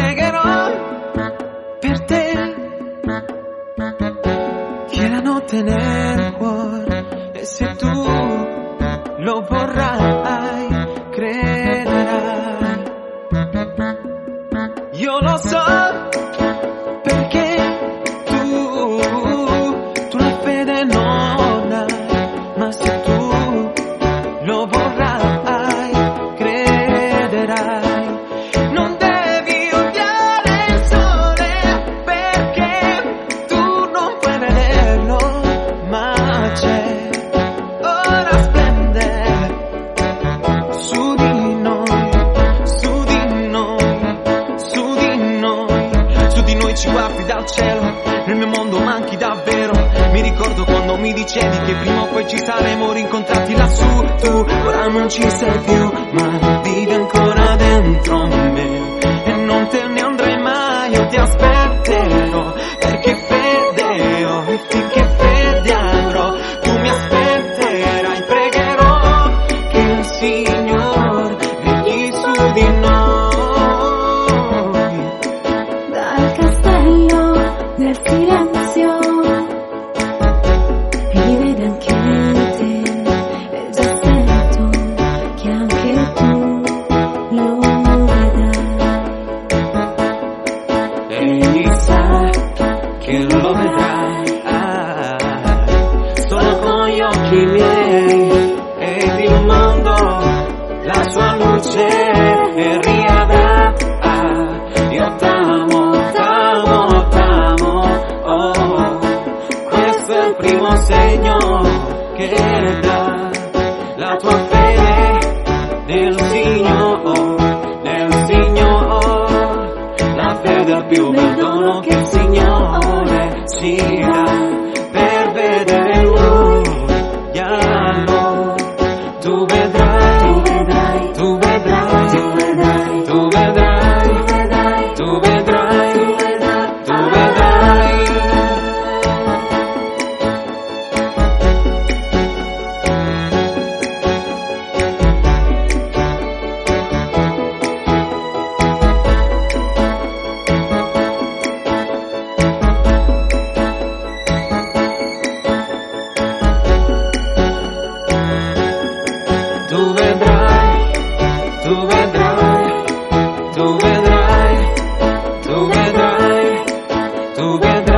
pregherò per te, che la notte nel cuore, e se tu lo vorrai, crederai. Io lo so, perché tu la fede non hai, ma se tu lo vorrai, crederai. Non devi odiare il sole, perché tu non puoi vederlo, ma c'è, ora splende su di noi, su di noi, su di noi, su di noi. Ci guardi dal cielo, nel mio mondo manchi davvero. Mi ricordo quando mi dicevi che prima o poi ci saremmo rincontrati lassù. Tu ora non ci sei più, ma vivi ancora dentro me, e non te ne andrai mai. Io ti aspetterò, perché fede ho, e finché fede avrò, tu mi aspetterai. Pregherò che il Signore regni su di noi. Dal castello del silenzio rivede anche te, e già sento che anche tu lo vedrai. Egli sa che lo vedrai, solo con gli occhi miei, ed il mondo la sua luce riavrà. Io t'amo, t'amo, t'amo, oh, questo è il primo segno che dà la tua fede nel Signore, nel Signore. La fede è il più bel dono che il Signore ci dà, per vedere Lui. Allora tu vedrai, tu vedrai, tu vedrai, tu vedrai, tu vedrai, tu vedrai, tu vedrai. Tu vedrai, tu vedrai, tu vedrai, tu vedrai, tu vedrai.